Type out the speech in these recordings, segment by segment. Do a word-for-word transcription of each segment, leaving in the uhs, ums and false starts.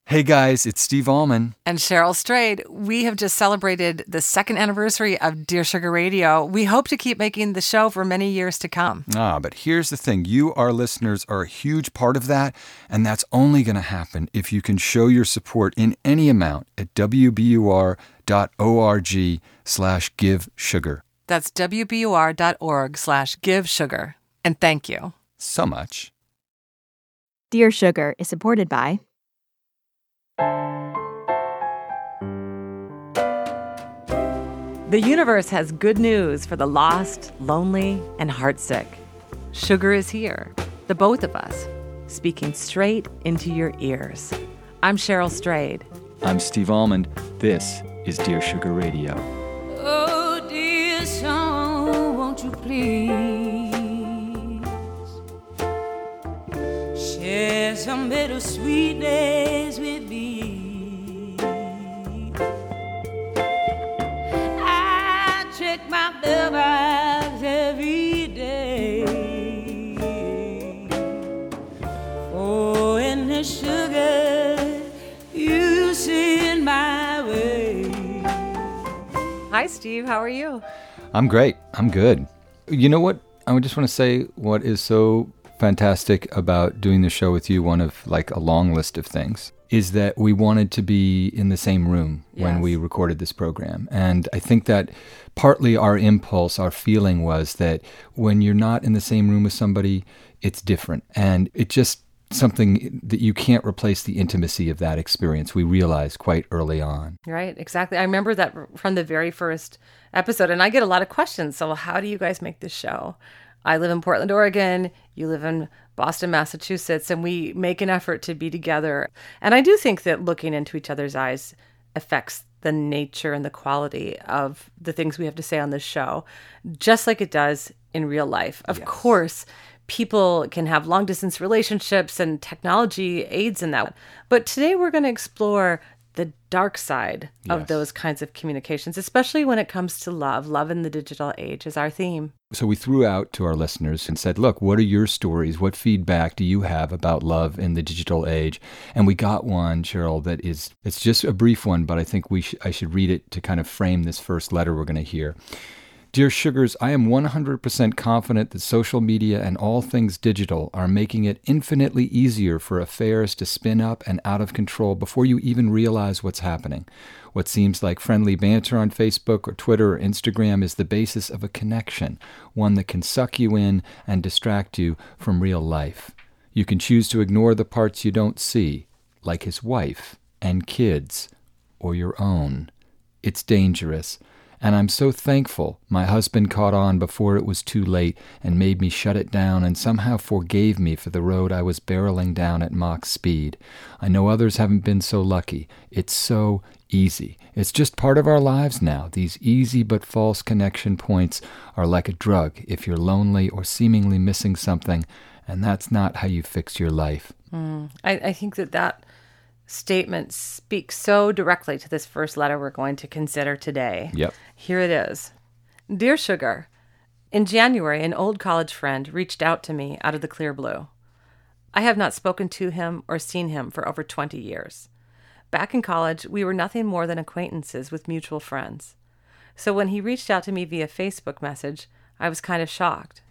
Hey guys, it's Steve Allman. And Cheryl Strayed. We have just celebrated the second anniversary of Dear Sugar Radio. We hope to keep making the show for many years to come. Ah, but here's the thing. You, our listeners, are a huge part of that, and that's only going to happen if you can show your support in any amount at wbur.org slash give sugar. That's wbur.org slash give sugar. And thank you so much. Dear Sugar is supported by The universe has good news for the lost, lonely, and heartsick. Sugar is here, the both of us, speaking straight into your ears. I'm Cheryl Strayed. I'm Steve Almond. This is Dear Sugar Radio. Oh, dear song, won't you please share some bittersweet days with me? Check my mailbox every day. Oh, and the sugar you send my way. Hi, Steve. How are you? I'm great. I'm good. You know what? I just want to say what is so fantastic about doing the show with you, one of like a long list of things, is that we wanted to be in the same room yes. when we recorded this program. And I think that partly our impulse, our feeling was that when you're not in the same room with somebody, it's different. And it's just something that you can't replace the intimacy of that experience. We realized quite early on. Right, exactly. I remember that from the very first episode. And I get a lot of questions. So how do you guys make this show? I live in Portland, Oregon. You live in Boston, Massachusetts, and we make an effort to be together. And I do think that looking into each other's eyes affects the nature and the quality of the things we have to say on this show, just like it does in real life. Of yes. course, people can have long-distance relationships and technology aids in that. But today we're going to explore the dark side of yes. those kinds of communications, especially when it comes to love. Love in the digital age is our theme. So we threw out to our listeners and said, look, what are your stories? What feedback do you have about love in the digital age? And we got one, Cheryl, that is, it's just a brief one, but I think we sh- I should read it to kind of frame this first letter we're going to hear. Dear Sugars, I am one hundred percent confident that social media and all things digital are making it infinitely easier for affairs to spin up and out of control before you even realize what's happening. What seems like friendly banter on Facebook or Twitter or Instagram is the basis of a connection, one that can suck you in and distract you from real life. You can choose to ignore the parts you don't see, like his wife and kids, or your own. It's dangerous. And I'm so thankful my husband caught on before it was too late and made me shut it down and somehow forgave me for the road I was barreling down at Mach speed. I know others haven't been so lucky. It's so easy. It's just part of our lives now. These easy but false connection points are like a drug if you're lonely or seemingly missing something, and that's not how you fix your life. Mm, I, I think that that statement speaks so directly to this first letter we're going to consider today. Yep. Here it is. Dear Sugar, in January, an old college friend reached out to me out of the clear blue. I have not spoken to him or seen him for over twenty years. Back in college, we were nothing more than acquaintances with mutual friends. So when he reached out to me via Facebook message, I was kind of shocked.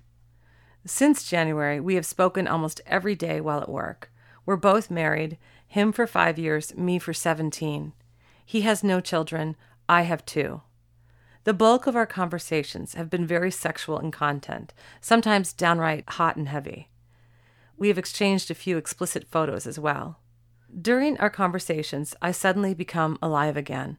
Since January, we have spoken almost every day while at work. We're both married, him for five years, me for seventeen. He has no children. I have two. The bulk of our conversations have been very sexual in content, sometimes downright hot and heavy. We have exchanged a few explicit photos as well. During our conversations, I suddenly become alive again.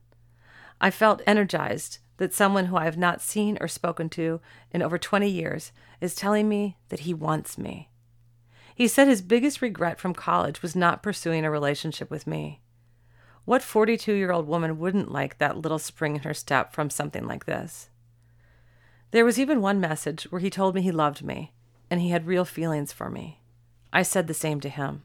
I felt energized that someone who I have not seen or spoken to in over twenty years is telling me that he wants me. He said his biggest regret from college was not pursuing a relationship with me. What forty-two-year-old woman wouldn't like that little spring in her step from something like this? There was even one message where he told me he loved me, and he had real feelings for me. I said the same to him.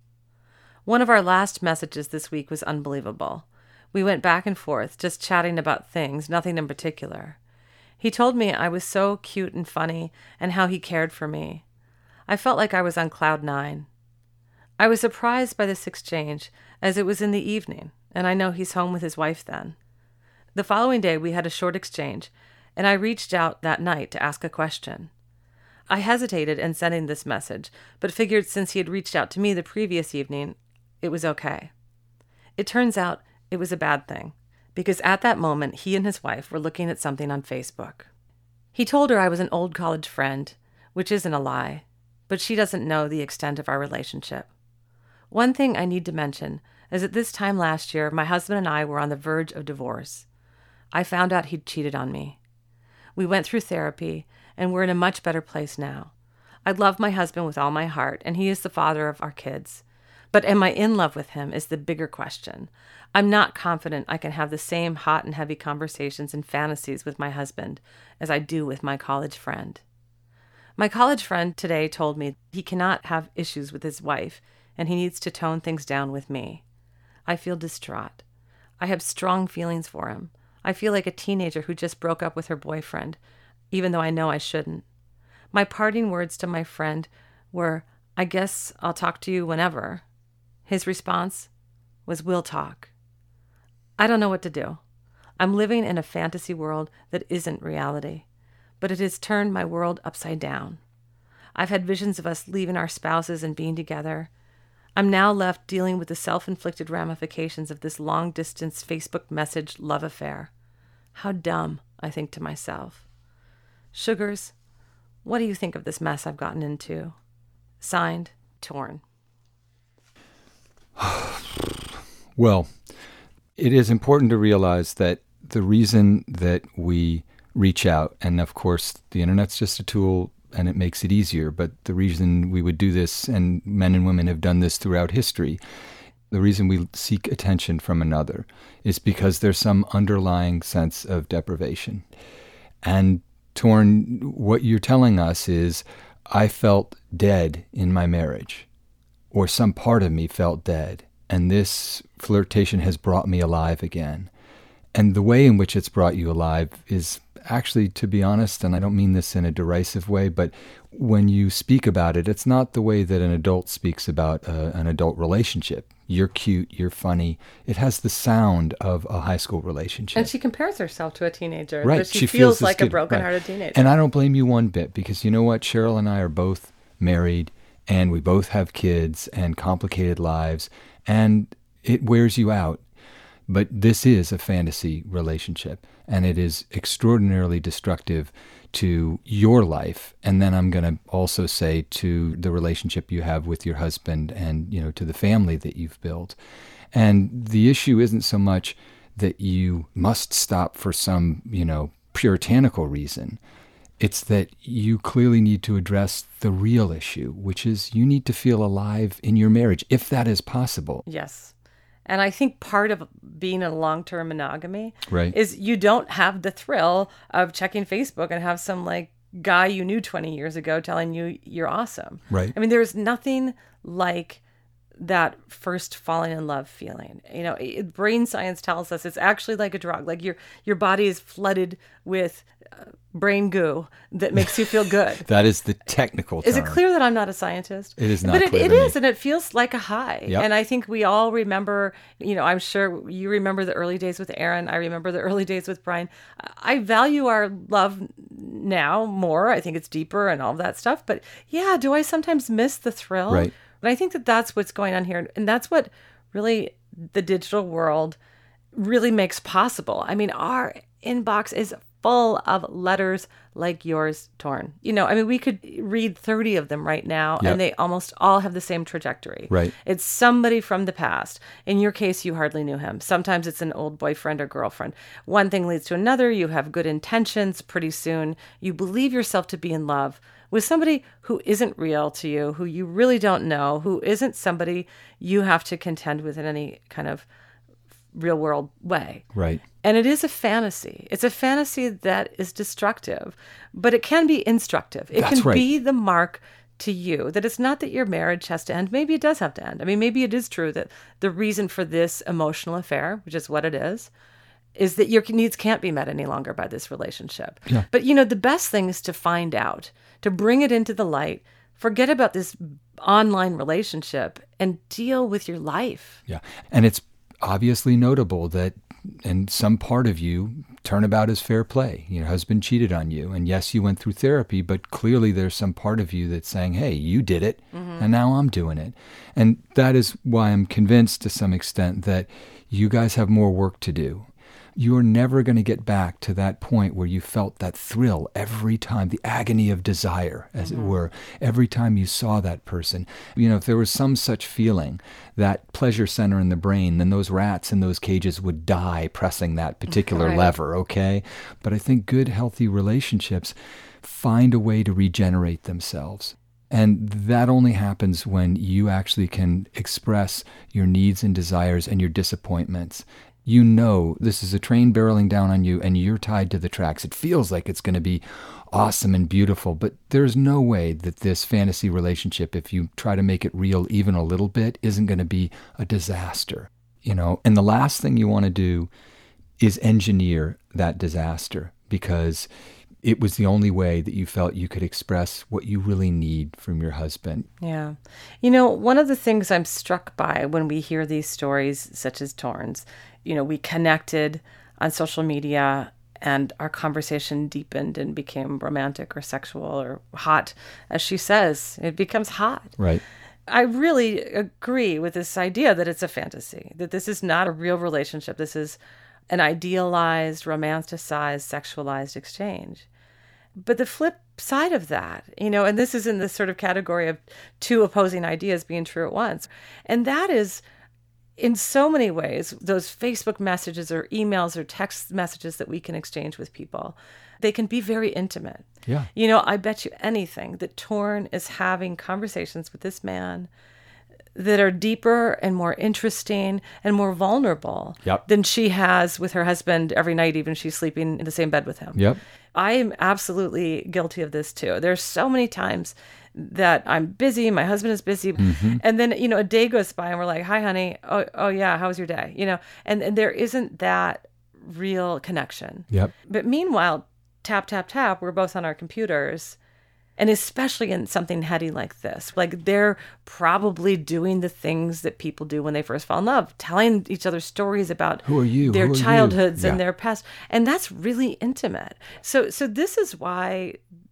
One of our last messages this week was unbelievable. We went back and forth, just chatting about things, nothing in particular. He told me I was so cute and funny, and how he cared for me. I felt like I was on cloud nine. I was surprised by this exchange, as it was in the evening, and I know he's home with his wife then. The following day, we had a short exchange, and I reached out that night to ask a question. I hesitated in sending this message, but figured since he had reached out to me the previous evening, it was okay. It turns out it was a bad thing, because at that moment, he and his wife were looking at something on Facebook. He told her I was an old college friend, which isn't a lie, but she doesn't know the extent of our relationship. One thing I need to mention is that this time last year, my husband and I were on the verge of divorce. I found out he'd cheated on me. We went through therapy, and we're in a much better place now. I love my husband with all my heart, and he is the father of our kids. But am I in love with him is the bigger question. I'm not confident I can have the same hot and heavy conversations and fantasies with my husband as I do with my college friend. My college friend today told me he cannot have issues with his wife, and he needs to tone things down with me. I feel distraught. I have strong feelings for him. I feel like a teenager who just broke up with her boyfriend, even though I know I shouldn't. My parting words to my friend were, I guess I'll talk to you whenever. His response was, we'll talk. I don't know what to do. I'm living in a fantasy world that isn't reality, but it has turned my world upside down. I've had visions of us leaving our spouses and being together. I'm now left dealing with the self-inflicted ramifications of this long-distance Facebook message love affair. How dumb, I think to myself. Sugars, what do you think of this mess I've gotten into? Signed, Torn. Well, it is important to realize that the reason that we reach out, and of course the internet's just a tool and it makes it easier, but the reason we would do this, and men and women have done this throughout history, the reason we seek attention from another is because there's some underlying sense of deprivation. And Torn, what you're telling us is, I felt dead in my marriage, or some part of me felt dead, and this flirtation has brought me alive again. And the way in which it's brought you alive is actually, to be honest, and I don't mean this in a derisive way, but when you speak about it, it's not the way that an adult speaks about uh, an adult relationship. You're cute, you're funny. It has the sound of a high school relationship. And she compares herself to a teenager. Right. But she, she feels, feels like kid, a broken-hearted right. teenager. And I don't blame you one bit, because you know what? Cheryl and I are both married, and we both have kids and complicated lives, and it wears you out. But this is a fantasy relationship, and it is extraordinarily destructive to your life. And then I'm going to also say to the relationship you have with your husband, and, you know, to the family that you've built. And the issue isn't so much that you must stop for some, you know, puritanical reason. It's that you clearly need to address the real issue, which is you need to feel alive in your marriage, if that is possible. Yes. And I think part of being in a long-term monogamy right. is you don't have the thrill of checking Facebook and have some like guy you knew twenty years ago telling you you're awesome. Right. I mean, there's nothing like that first falling in love feeling. You know, it, brain science tells us it's actually like a drug. Like your your body is flooded with uh, brain goo that makes you feel good. That is the technical term. Is it clear that I'm not a scientist? It is not but it, clear it to is, me. and it feels like a high. Yep. And I think we all remember, you know, I'm sure you remember the early days with Aaron. I remember the early days with Brian. I value our love now more. I think it's deeper and all of that stuff. But yeah, do I sometimes miss the thrill? Right. But I think that that's what's going on here. And that's what really the digital world really makes possible. I mean, our inbox is full of letters like yours, Torn. You know, I mean, we could read thirty of them right now, Yep. and they almost all have the same trajectory. Right. It's somebody from the past. In your case, you hardly knew him. Sometimes it's an old boyfriend or girlfriend. One thing leads to another. You have good intentions. Pretty soon, you believe yourself to be in love with somebody who isn't real to you, who you really don't know, who isn't somebody you have to contend with in any kind of real world way. Right. And it is a fantasy. It's a fantasy that is destructive, but it can be instructive. It That's can right. be the mark to you that it's not that your marriage has to end. Maybe it does have to end. I mean, maybe it is true that the reason for this emotional affair, which is what it is, is that your needs can't be met any longer by this relationship. Yeah. But, you know, the best thing is to find out, to bring it into the light, forget about this online relationship and deal with your life. Yeah. And it's obviously notable that in some part of you, turnabout is fair play. Your husband cheated on you. And yes, you went through therapy, but clearly there's some part of you that's saying, hey, you did it, mm-hmm. and now I'm doing it. And that is why I'm convinced to some extent that you guys have more work to do. You're never going to get back to that point where you felt that thrill every time, the agony of desire, as mm-hmm. it were, every time you saw that person. You know, if there was some such feeling, that pleasure center in the brain, then those rats in those cages would die pressing that particular right. lever, okay? But I think good, healthy relationships find a way to regenerate themselves. And that only happens when you actually can express your needs and desires and your disappointments. You know this is a train barreling down on you and you're tied to the tracks. It feels like it's going to be awesome and beautiful, but there's no way that this fantasy relationship, if you try to make it real even a little bit, isn't going to be a disaster. You know, and the last thing you want to do is engineer that disaster, because it was the only way that you felt you could express what you really need from your husband. Yeah. You know, one of the things I'm struck by when we hear these stories, such as Torn's, you know, we connected on social media and our conversation deepened and became romantic or sexual or hot. As she says, it becomes hot. Right. I really agree with this idea that it's a fantasy, that this is not a real relationship. This is an idealized, romanticized, sexualized exchange. But the flip side of that, you know, and this is in this sort of category of two opposing ideas being true at once. And that is, in so many ways, those Facebook messages or emails or text messages that we can exchange with people, they can be very intimate. Yeah. You know, I bet you anything that Torn is having conversations with this man that are deeper and more interesting and more vulnerable yep. than she has with her husband every night, even if she's sleeping in the same bed with him. Yep. I am absolutely guilty of this too. There's so many times that I'm busy, my husband is busy, mm-hmm. and then, you know, a day goes by and we're like, hi, honey. Oh, oh yeah, how was your day? You know, and, and there isn't that real connection. Yep. But meanwhile, tap, tap, tap, we're both on our computers. And especially in something heady like this, like they're probably doing the things that people do when they first fall in love, telling each other stories about Who are you? their Who are childhoods you? and Yeah. their past. And that's really intimate. So, so this is why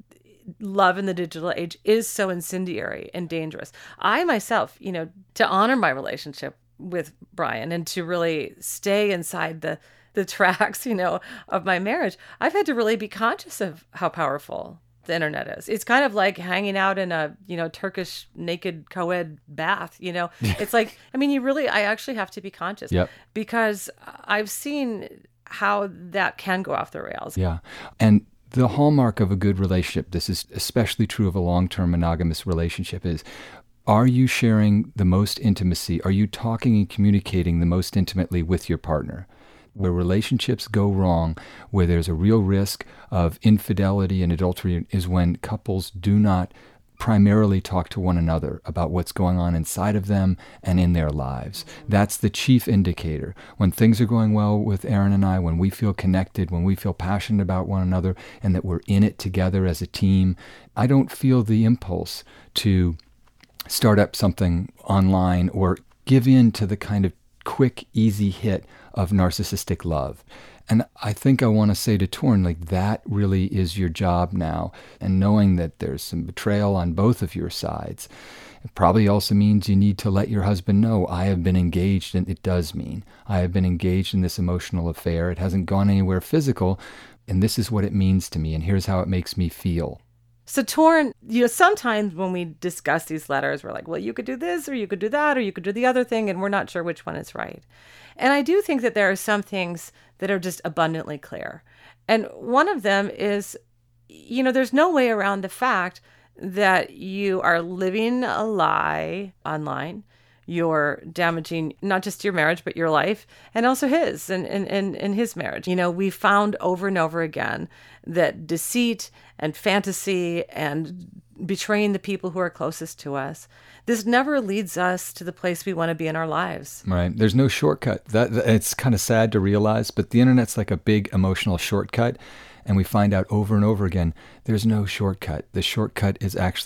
love in the digital age is so incendiary and dangerous. I myself, you know, to honor my relationship with Brian and to really stay inside the the tracks, you know, of my marriage, I've had to really be conscious of how powerful the internet is. It's kind of like hanging out in a, you know, Turkish naked co-ed bath, you know. It's like, I mean, you really, I actually have to be conscious Yep. because I've seen how that can go off the rails. Yeah. And the hallmark of a good relationship, this is especially true of a long-term monogamous relationship, is are you sharing the most intimacy? Are you talking and communicating the most intimately with your partner? Where relationships go wrong, where there's a real risk of infidelity and adultery, is when couples do not primarily talk to one another about what's going on inside of them and in their lives. That's the chief indicator. When things are going well with Aaron and I, when we feel connected, when we feel passionate about one another and that we're in it together as a team, I don't feel the impulse to start up something online or give in to the kind of quick, easy hit of narcissistic love. And I think I want to say to Torn, like, that really is your job now. And knowing that there's some betrayal on both of your sides, it probably also means you need to let your husband know, I have been engaged, and it does mean I have been engaged in this emotional affair. It hasn't gone anywhere physical, and this is what it means to me, and here's how it makes me feel. So Torn, you know, sometimes when we discuss these letters, we're like, well, you could do this, or you could do that, or you could do the other thing, and we're not sure which one is right. And I do think that there are some things that are just abundantly clear. And one of them is, you know, there's no way around the fact that you are living a lie online. You're damaging not just your marriage, but your life, and also his and, and, and, and his marriage. You know, we found over and over again that deceit and fantasy and betraying the people who are closest to us, this never leads us to the place we want to be in our lives. Right. There's no shortcut. That, that it's kind of sad to realize, but the internet's like a big emotional shortcut. And we find out over and over again, there's no shortcut. The shortcut is actually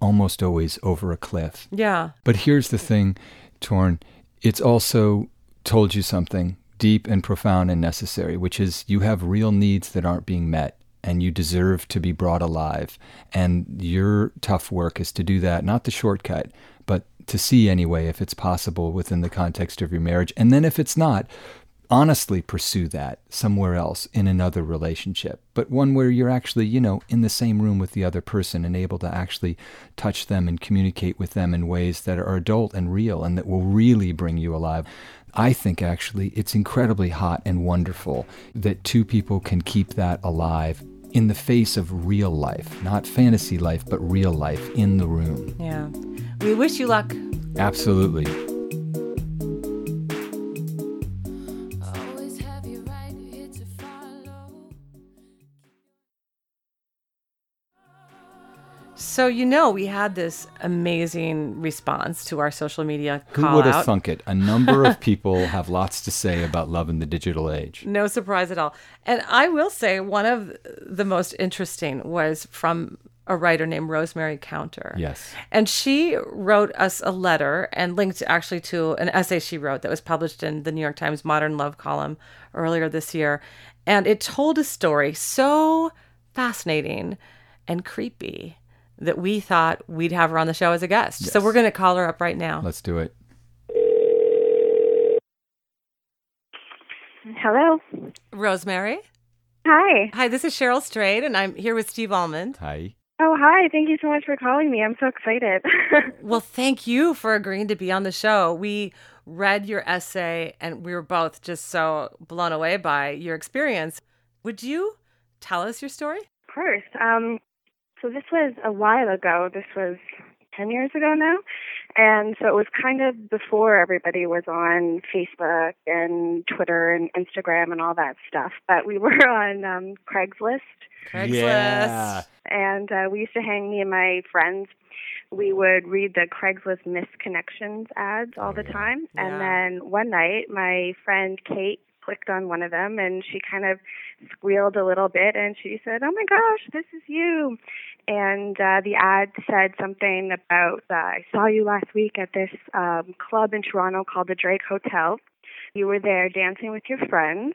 almost always over a cliff. Yeah. But here's the thing, Torn. It's also told you something deep and profound and necessary, which is you have real needs that aren't being met, and you deserve to be brought alive. And your tough work is to do that, not the shortcut, but to see anyway if it's possible within the context of your marriage. And then if it's not, honestly pursue that somewhere else in another relationship, but one where you're actually, you know, in the same room with the other person and able to actually touch them and communicate with them in ways that are adult and real and that will really bring you alive. I think actually it's incredibly hot and wonderful that two people can keep that alive in the face of real life, not fantasy life, but real life in the room. Yeah. We wish you luck. Absolutely. So, you know, we had this amazing response to our social media call Who would have out. thunk it? A number of people have lots to say about love in the digital age. No surprise at all. And I will say one of the most interesting was from a writer named Rosemary Counter. Yes. And she wrote us a letter and linked actually to an essay she wrote that was published in the New York Times Modern Love column earlier this year. And it told a story so fascinating and creepy that we thought we'd have her on the show as a guest. Yes. So we're going to call her up right now. Let's do it. Hello. Rosemary. Hi. Hi, this is Cheryl Strayed, and I'm here with Steve Almond. Hi. Oh, hi. Thank you so much for calling me. I'm so excited. Well, thank you for agreeing to be on the show. We read your essay, and we were both just so blown away by your experience. Would you tell us your story? Of course. Um, so this was a while ago. This was ten years ago now. And so it was kind of before everybody was on Facebook and Twitter and Instagram and all that stuff. But we were on um, Craigslist. Craigslist. Yeah. And uh, we used to hang, me and my friends, we would read the Craigslist missed connections ads all the time. Yeah. And then one night, my friend Kate clicked on one of them, and she kind of squealed a little bit, and she said, "Oh my gosh, this is you." And uh, the ad said something about, uh, "I saw you last week at this um, club in Toronto called the Drake Hotel. You were there dancing with your friends.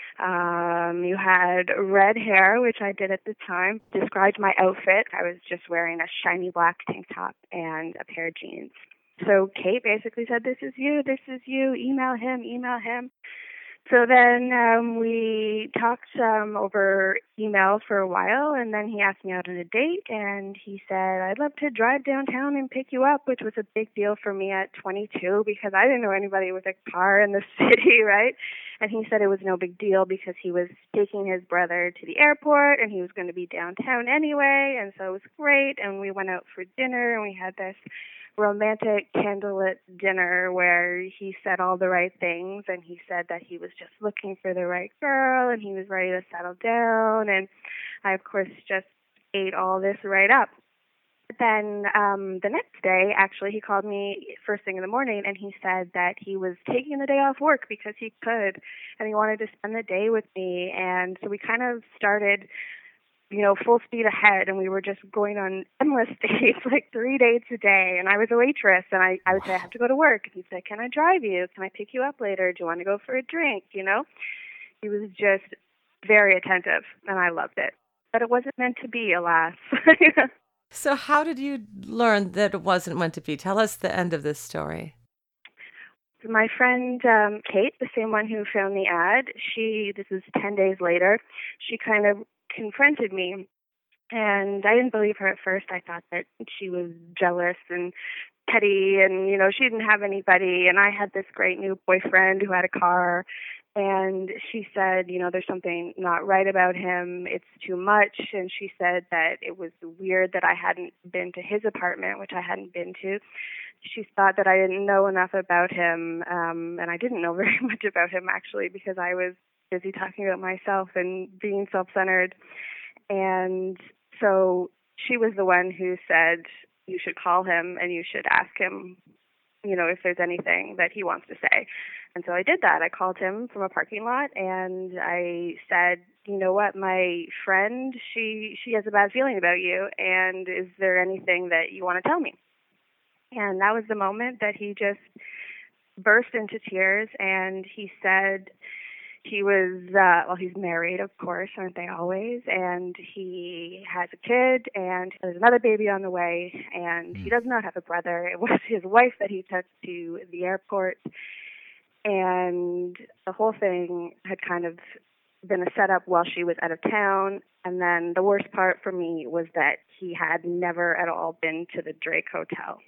Um, you had red hair," which I did at the time. Described my outfit. I was just wearing a shiny black tank top and a pair of jeans. So Kate basically said, "This is you, this is you, email him, email him." So then um, we talked um, over email for a while, and then he asked me out on a date, and he said, "I'd love to drive downtown and pick you up," which was a big deal for me at twenty-two because I didn't know anybody with a car in the city, right? And he said it was no big deal because he was taking his brother to the airport, and he was going to be downtown anyway, and so it was great, and we went out for dinner, and we had this romantic candlelit dinner where he said all the right things, and he said that he was just looking for the right girl and he was ready to settle down, and I of course just ate all this right up. But then um the next day, actually, he called me first thing in the morning, and he said that he was taking the day off work because he could, and he wanted to spend the day with me. And so we kind of started, you know, full speed ahead, and we were just going on endless dates, like three dates a day. And I was a waitress, and I, I would say, "I have to go to work." And he'd say, "Can I drive you? Can I pick you up later? Do you want to go for a drink?" You know, he was just very attentive, and I loved it. But it wasn't meant to be, alas. So how did you learn that it wasn't meant to be? Tell us the end of this story. My friend um, Kate, the same one who found the ad, she, this is ten days later, she kind of confronted me, and I didn't believe her at first. I thought that she was jealous and petty, and, you know, she didn't have anybody, and I had this great new boyfriend who had a car. And she said, you know, there's something not right about him. It's too much. And she said that it was weird that I hadn't been to his apartment, which I hadn't been to. She thought that I didn't know enough about him. Um, and I didn't know very much about him, actually, because I was busy talking about myself and being self-centered. And so she was the one who said, you should call him and you should ask him, you know, if there's anything that he wants to say. And so I did that. I called him from a parking lot, and I said, you know what, my friend, she, she has a bad feeling about you, and is there anything that you want to tell me? And that was the moment that he just burst into tears, and he said he was, uh, well, he's married, of course, aren't they always? And he has a kid, and there's another baby on the way, and he does not have a brother. It was his wife that he took to the airport, and the whole thing had kind of been a setup while she was out of town. And then the worst part for me was that he had never at all been to the Drake Hotel.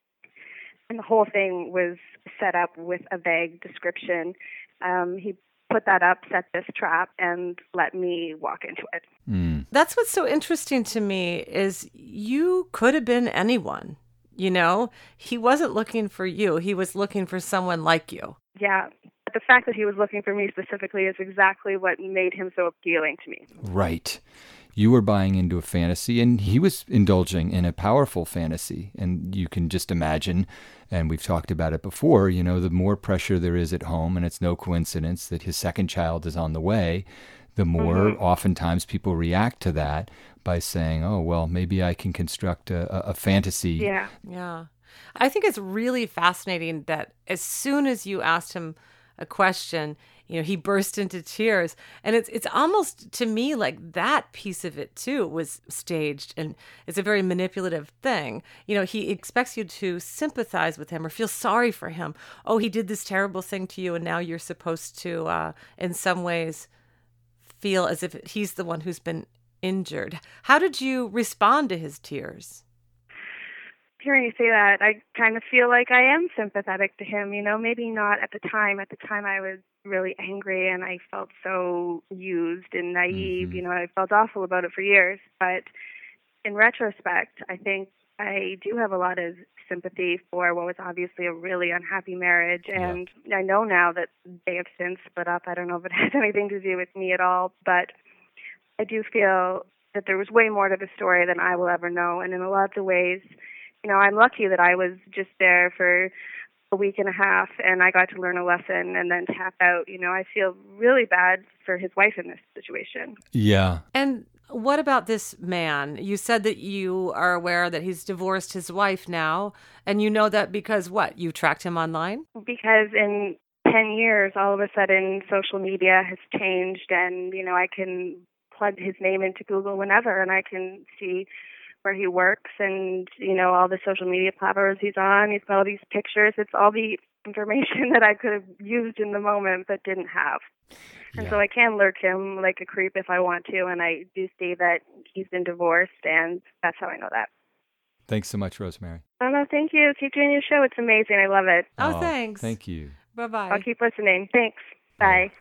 And the whole thing was set up with a vague description. Um, he put that up, set this trap, and let me walk into it. Mm. That's what's so interesting to me is you could have been anyone, you know? He wasn't looking for you. He was looking for someone like you. Yeah. The fact that he was looking for me specifically is exactly what made him so appealing to me. Right. You were buying into a fantasy, and he was indulging in a powerful fantasy. And you can just imagine, and we've talked about it before, you know, the more pressure there is at home, and it's no coincidence that his second child is on the way, the more mm-hmm. oftentimes people react to that by saying, oh, well, maybe I can construct a, a fantasy. Yeah. Yeah. I think it's really fascinating that as soon as you asked him a question, you know, he burst into tears. And it's it's almost, to me, like that piece of it, too, was staged. And it's a very manipulative thing. You know, he expects you to sympathize with him or feel sorry for him. Oh, he did this terrible thing to you, and now you're supposed to, uh, in some ways, feel as if he's the one who's been injured. How did you respond to his tears? Hearing you say that, I kind of feel like I am sympathetic to him, you know, maybe not at the time. At the time I was really angry and I felt so used and naive, mm-hmm. you know, I felt awful about it for years. But in retrospect, I think I do have a lot of sympathy for what was obviously a really unhappy marriage. And yeah. I know now that they have since split up. I don't know if it has anything to do with me at all, but I do feel that there was way more to the story than I will ever know. And in lots of ways, you know, I'm lucky that I was just there for a week and a half and I got to learn a lesson and then tap out. You know, I feel really bad for his wife in this situation. Yeah. And what about this man? You said that you are aware that he's divorced his wife now, and you know that because what? You tracked him online? Because in ten years, all of a sudden, social media has changed and, you know, I can plug his name into Google whenever and I can see where he works and, you know, all the social media platforms he's on. He's got all these pictures. It's all the information that I could have used in the moment but didn't have. And yeah. so I can lurk him like a creep if I want to, and I do see that he's been divorced, and that's how I know that. Thanks so much, Rosemary. Oh, no, thank you. Keep doing your show. It's amazing. I love it. Oh, oh thanks. Thank you. Bye-bye. I'll keep listening. Thanks. Bye.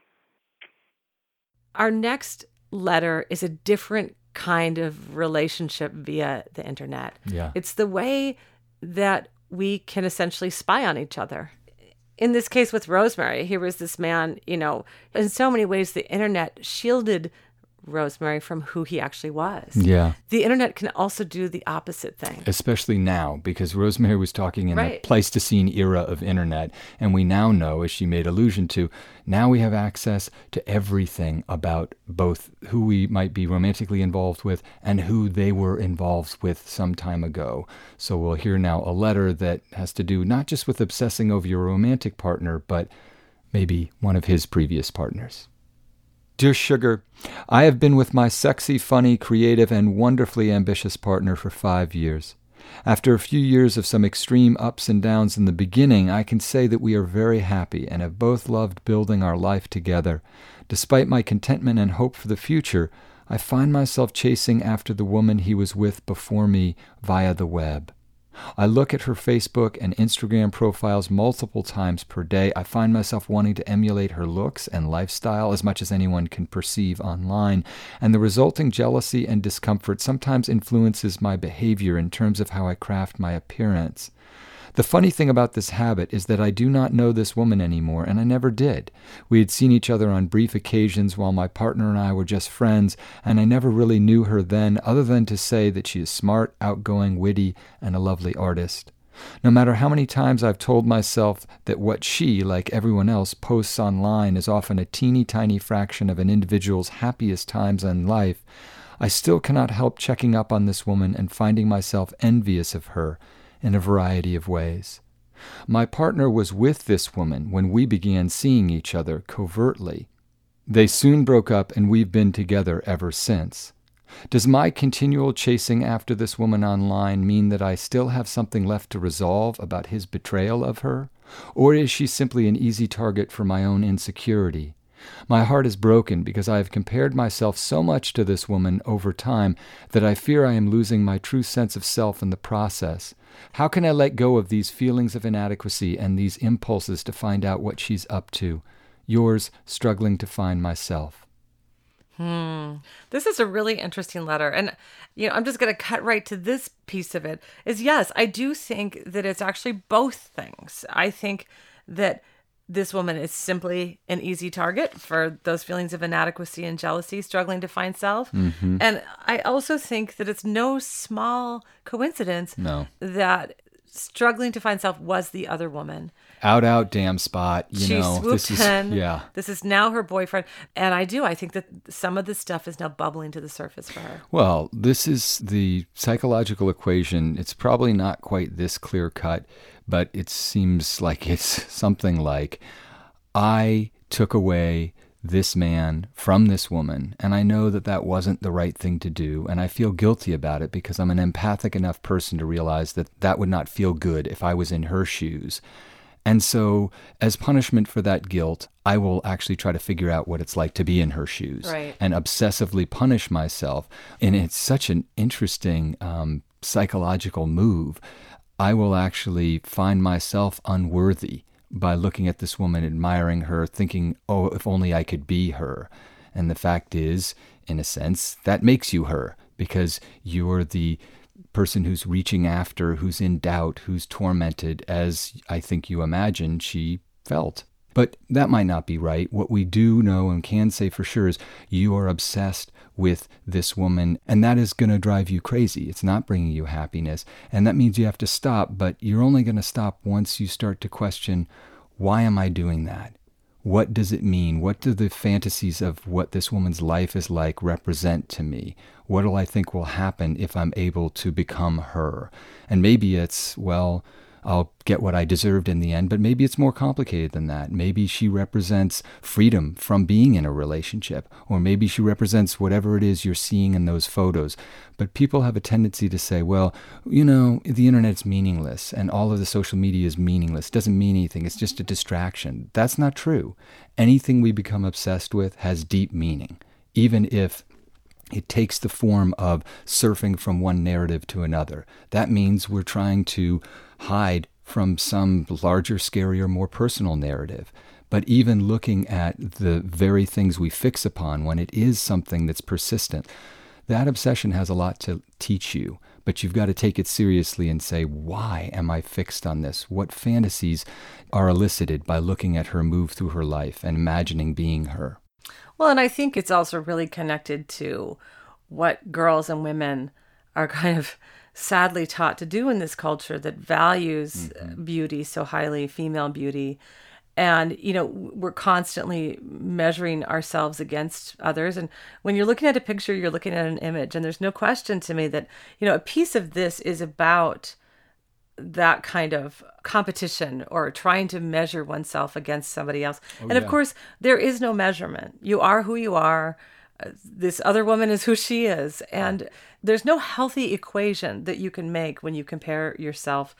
Our next letter is a different kind of relationship via the internet. Yeah. It's the way that we can essentially spy on each other. In this case with Rosemary, here was this man, you know, in so many ways the internet shielded Rosemary from who he actually was. Yeah. The internet can also do the opposite thing. Especially now, because Rosemary was talking in right. the Pleistocene era of internet, and we now know, as she made allusion to, now we have access to everything about both who we might be romantically involved with and who they were involved with some time ago. So we'll hear now a letter that has to do not just with obsessing over your romantic partner, but maybe one of his previous partners. Dear Sugar, I have been with my sexy, funny, creative, and wonderfully ambitious partner for five years. After a few years of some extreme ups and downs in the beginning, I can say that we are very happy and have both loved building our life together. Despite my contentment and hope for the future, I find myself chasing after the woman he was with before me via the web. I look at her Facebook and Instagram profiles multiple times per day. I find myself wanting to emulate her looks and lifestyle as much as anyone can perceive online, and the resulting jealousy and discomfort sometimes influences my behavior in terms of how I craft my appearance. The funny thing about this habit is that I do not know this woman anymore, and I never did. We had seen each other on brief occasions while my partner and I were just friends, and I never really knew her then other than to say that she is smart, outgoing, witty, and a lovely artist. No matter how many times I've told myself that what she, like everyone else, posts online is often a teeny tiny fraction of an individual's happiest times in life, I still cannot help checking up on this woman and finding myself envious of her in a variety of ways. My partner was with this woman when we began seeing each other covertly. They soon broke up, and we've been together ever since. Does my continual chasing after this woman online mean that I still have something left to resolve about his betrayal of her? Or is she simply an easy target for my own insecurity? My heart is broken because I have compared myself so much to this woman over time that I fear I am losing my true sense of self in the process. How can I let go of these feelings of inadequacy and these impulses to find out what she's up to? Yours, struggling to find myself. Hmm. This is a really interesting letter. And, you know, I'm just going to cut right to this piece of it is, yes, I do think that it's actually both things. I think that this woman is simply an easy target for those feelings of inadequacy and jealousy, struggling to find self. Mm-hmm. And I also think that it's no small coincidence no. that struggling to find self was the other woman. Out, out, damn spot. You she know, swooped this is, in. Yeah. This is now her boyfriend. And I do. I think that some of this stuff is now bubbling to the surface for her. Well, this is the psychological equation. It's probably not quite this clear cut, but it seems like it's something like, I took away this man from this woman, and I know that that wasn't the right thing to do, and I feel guilty about it because I'm an empathic enough person to realize that that would not feel good if I was in her shoes. And so, as punishment for that guilt, I will actually try to figure out what it's like to be in her shoes, right, and obsessively punish myself. And it's such an interesting um, psychological move. I will actually find myself unworthy by looking at this woman, admiring her, thinking, oh, if only I could be her. And the fact is, in a sense, that makes you her, because you're the person who's reaching after, who's in doubt, who's tormented, as I think you imagine she felt. But that might not be right. What we do know and can say for sure is you are obsessed with this woman, and that is going to drive you crazy. It's not bringing you happiness, and that means you have to stop, but you're only going to stop once you start to question, why am I doing that? What does it mean? What do the fantasies of what this woman's life is like represent to me? What do I think will happen if I'm able to become her? And maybe it's, well, I'll get what I deserved in the end, but maybe it's more complicated than that. Maybe she represents freedom from being in a relationship, or maybe she represents whatever it is you're seeing in those photos. But people have a tendency to say, well, you know, the internet's meaningless and all of the social media is meaningless. It doesn't mean anything. It's just a distraction. That's not true. Anything we become obsessed with has deep meaning, even if it takes the form of surfing from one narrative to another. That means we're trying to hide from some larger, scarier, more personal narrative. But even looking at the very things we fix upon when it is something that's persistent, that obsession has a lot to teach you. But you've got to take it seriously and say, why am I fixed on this? What fantasies are elicited by looking at her move through her life and imagining being her? Well, and I think it's also really connected to what girls and women are kind of sadly taught to do in this culture that values mm-hmm. beauty so highly, female beauty. And, you know, we're constantly measuring ourselves against others. And when you're looking at a picture, you're looking at an image. And there's no question to me that, you know, a piece of this is about that kind of competition or trying to measure oneself against somebody else. Oh, and of yeah. course, there is no measurement. You are who you are. Uh, this other woman is who she is. And there's no healthy equation that you can make when you compare yourself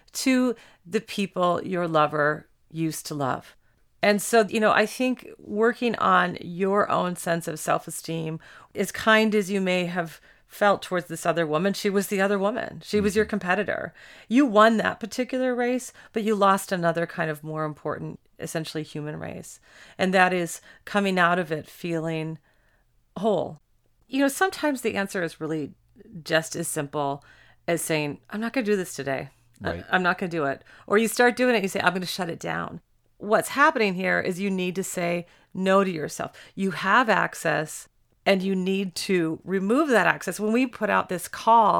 to the people your lover used to love. And so, you know, I think working on your own sense of self-esteem, as kind as you may have felt towards this other woman, she was the other woman. She was your competitor. You won that particular race, but you lost another kind of more important, essentially human race. And that is coming out of it feeling whole. You know, sometimes the answer is really just as simple as saying, I'm not going to do this today. Right. I'm not going to do it. Or you start doing it, you say, I'm going to shut it down. What's happening here is you need to say no to yourself. You have access and you need to remove that access. When we put out this call,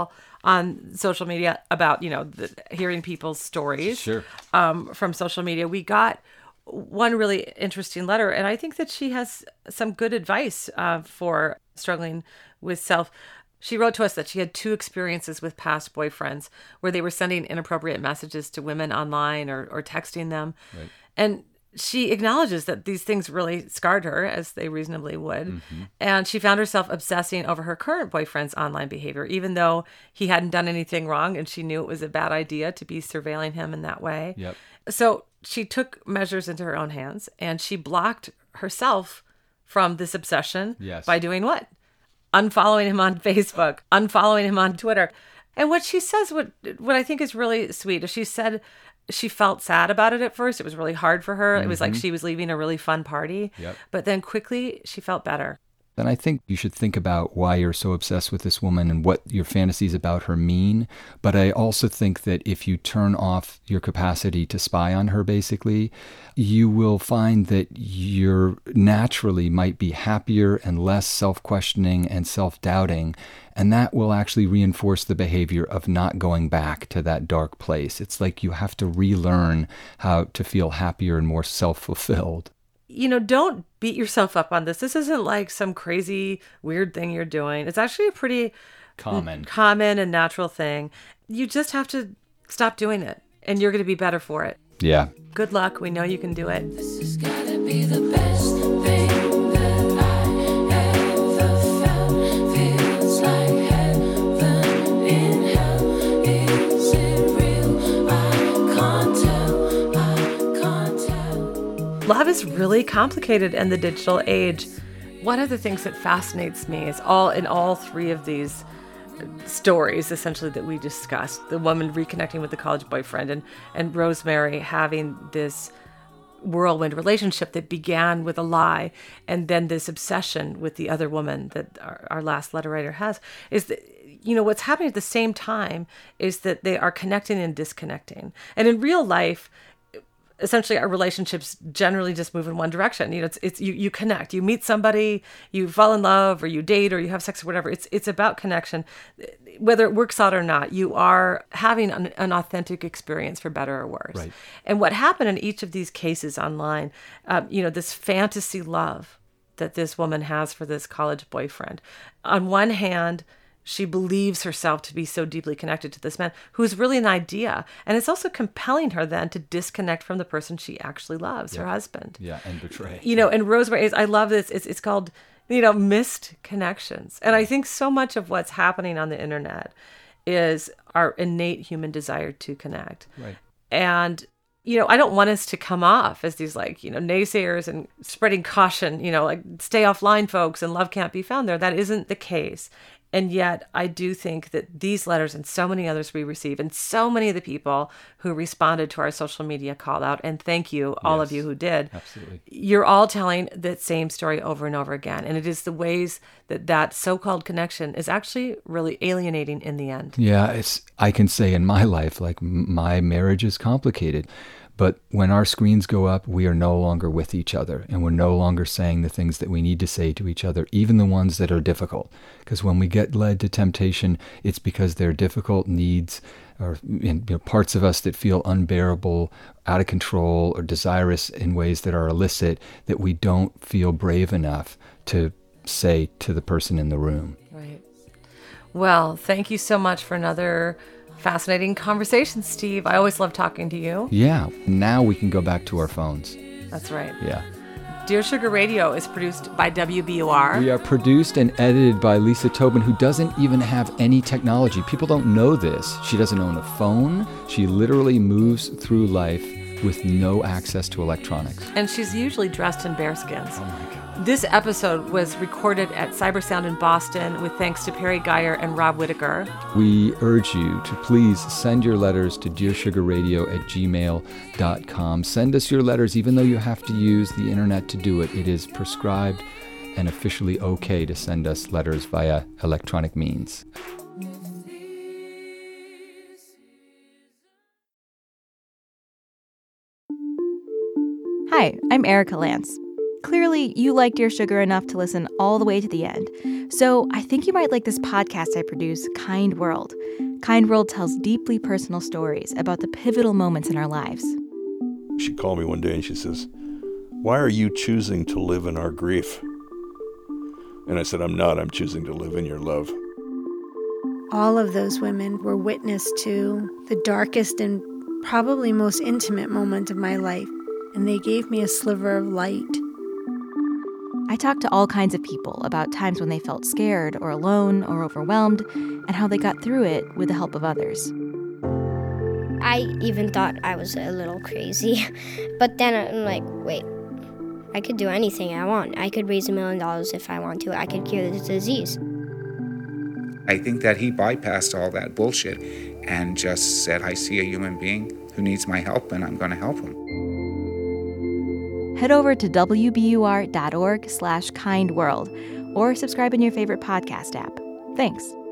on social media about, you know, the, hearing people's stories Sure. um, from social media. We got one really interesting letter, and I think that she has some good advice uh, for struggling with self. She wrote to us that she had two experiences with past boyfriends where they were sending inappropriate messages to women online or, or texting them. Right. And she acknowledges that these things really scarred her, as they reasonably would. Mm-hmm. And she found herself obsessing over her current boyfriend's online behavior, even though he hadn't done anything wrong and she knew it was a bad idea to be surveilling him in that way. Yep. So she took measures into her own hands and she blocked herself from this obsession Yes. by doing what? Unfollowing him on Facebook, unfollowing him on Twitter. And what she says, what what I think is really sweet, is she said she felt sad about it at first. It was really hard for her. Mm-hmm. It was like she was leaving a really fun party. Yep. But then quickly she felt better. And I think you should think about why you're so obsessed with this woman and what your fantasies about her mean. But I also think that if you turn off your capacity to spy on her, basically, you will find that you're naturally might be happier and less self-questioning and self-doubting. And that will actually reinforce the behavior of not going back to that dark place. It's like you have to relearn how to feel happier and more self-fulfilled. You know, don't beat yourself up on this. This isn't like some crazy, weird thing you're doing. It's actually a pretty Common. common and natural thing. You just have to stop doing it, and you're going to be better for it. Yeah. Good luck. We know you can do it. This has gotta be the best thing that I ever felt. Feels like heaven in hell. Is it real? I can't tell. I can't tell. Love is really complicated in the digital age. One of the things that fascinates me is all in all three of these stories, essentially, that we discussed, the woman reconnecting with the college boyfriend and, and Rosemary having this whirlwind relationship that began with a lie and then this obsession with the other woman that our, our last letter writer has, is that, you know, what's happening at the same time is that they are connecting and disconnecting. And in real life, essentially our relationships generally just move in one direction. You know, it's, it's you, you connect, you meet somebody, you fall in love or you date or you have sex or whatever. It's, it's about connection. Whether it works out or not, you are having an, an authentic experience, for better or worse. Right. And what happened in each of these cases online, um, you know, this fantasy love that this woman has for this college boyfriend. On one hand, she believes herself to be so deeply connected to this man who's really an idea. And it's also compelling her then to disconnect from the person she actually loves, Yeah. her husband. Yeah, and betray. You know, and Rosemary is, I love this. It's, it's called, you know, missed connections. And I think so much of what's happening on the internet is our innate human desire to connect. Right. And, you know, I don't want us to come off as these, like, you know, naysayers and spreading caution, you know, like, stay offline, folks, and love can't be found there. That isn't the case. And yet I do think that these letters and so many others we receive, and so many of the people who responded to our social media call out, and thank you, all Yes, of you who did, absolutely. you're all telling that same story over and over again. And it is the ways that that so-called connection is actually really alienating in the end. Yeah, it's. I can say in my life, like m- my marriage is complicated. But when our screens go up, we are no longer with each other, and we're no longer saying the things that we need to say to each other, even the ones that are difficult. Because when we get led to temptation, it's because they're difficult needs or you know, parts of us that feel unbearable, out of control, or desirous in ways that are illicit, that we don't feel brave enough to say to the person in the room. Right. Well, thank you so much for another fascinating conversation, Steve. I always love talking to you. Yeah, now we can go back to our phones. That's right. Yeah. Dear Sugar Radio is produced by W B U R. We are produced and edited by Lisa Tobin, who doesn't even have any technology. People don't know this. She doesn't own a phone. She literally moves through life with no access to electronics. And she's usually dressed in bearskins. Oh my God. This episode was recorded at Cybersound in Boston with thanks to Perry Geyer and Rob Whitaker. We urge you to please send your letters to dear sugar radio at gmail dot com. Send us your letters, even though you have to use the internet to do it. It is prescribed and officially okay to send us letters via electronic means. Hi, I'm Erica Lance. Clearly, you like Dear Sugar enough to listen all the way to the end. So I think you might like this podcast I produce, Kind World. Kind World tells deeply personal stories about the pivotal moments in our lives. She called me one day and she says, "Why are you choosing to live in our grief?" And I said, "I'm not. I'm choosing to live in your love." All of those women were witness to the darkest and probably most intimate moment of my life, and they gave me a sliver of light. I talked to all kinds of people about times when they felt scared or alone or overwhelmed and how they got through it with the help of others. I even thought I was a little crazy, but then I'm like, wait, I could do anything I want. I could raise a million dollars if I want to. I could cure this disease. I think that he bypassed all that bullshit and just said, I see a human being who needs my help and I'm going to help him. Head over to w b u r dot org slash kind world or subscribe in your favorite podcast app. Thanks.